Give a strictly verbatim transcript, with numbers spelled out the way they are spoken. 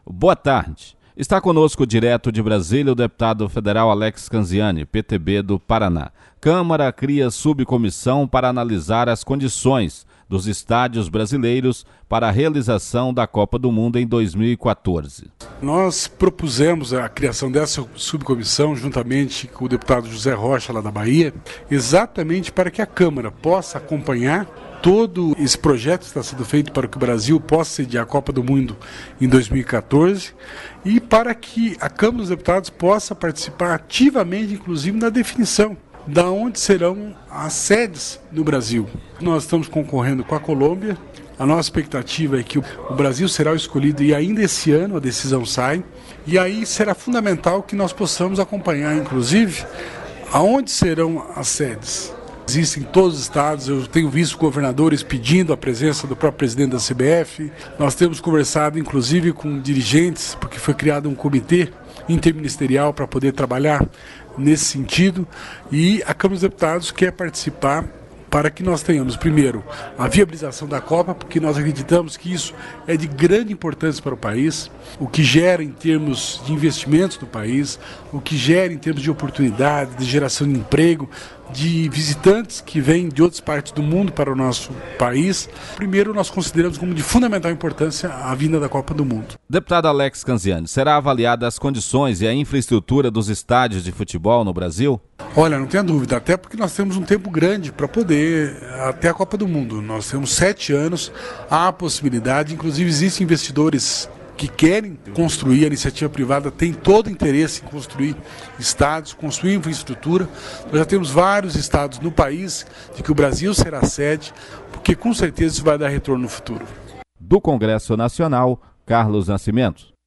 Boa tarde. Está conosco direto de Brasília o deputado federal Alex Canziani, P T B do Paraná. Câmara cria subcomissão para analisar as condições dos estádios brasileiros para a realização da Copa do Mundo em dois mil e quatorze. Nós propusemos a criação dessa subcomissão juntamente com o deputado José Rocha, lá da Bahia, exatamente para que a Câmara possa acompanhar todo esse projeto que está sendo feito para que o Brasil possa sediar a Copa do Mundo em dois mil e quatorze e para que a Câmara dos Deputados possa participar ativamente, inclusive, na definição da onde serão as sedes no Brasil. Nós estamos concorrendo com a Colômbia. A nossa expectativa é que o Brasil será o escolhido e ainda esse ano a decisão sai. E aí será fundamental que nós possamos acompanhar, inclusive, aonde serão as sedes. Existem em todos os estados, eu tenho visto governadores pedindo a presença do próprio presidente da C B F. Nós temos conversado, inclusive, com dirigentes, porque foi criado um comitê interministerial para poder trabalhar nesse sentido. E a Câmara dos Deputados quer participar para que nós tenhamos, primeiro, a viabilização da Copa, porque nós acreditamos que isso é de grande importância para o país, o que gera em termos de investimentos no país, o que gera em termos de oportunidade, de geração de emprego, de visitantes que vêm de outras partes do mundo para o nosso país. Primeiro, nós consideramos como de fundamental importância a vinda da Copa do Mundo. Deputado Alex Canziani, será avaliada as condições e a infraestrutura dos estádios de futebol no Brasil? Olha, não tenha dúvida, até porque nós temos um tempo grande para poder, até a Copa do Mundo. Nós temos sete anos, há a possibilidade, inclusive existem investidores que querem construir, a iniciativa privada tem todo o interesse em construir estádios, construir infraestrutura. Nós já temos vários estados no país de que o Brasil será sede, porque com certeza isso vai dar retorno no futuro. Do Congresso Nacional, Carlos Nascimento.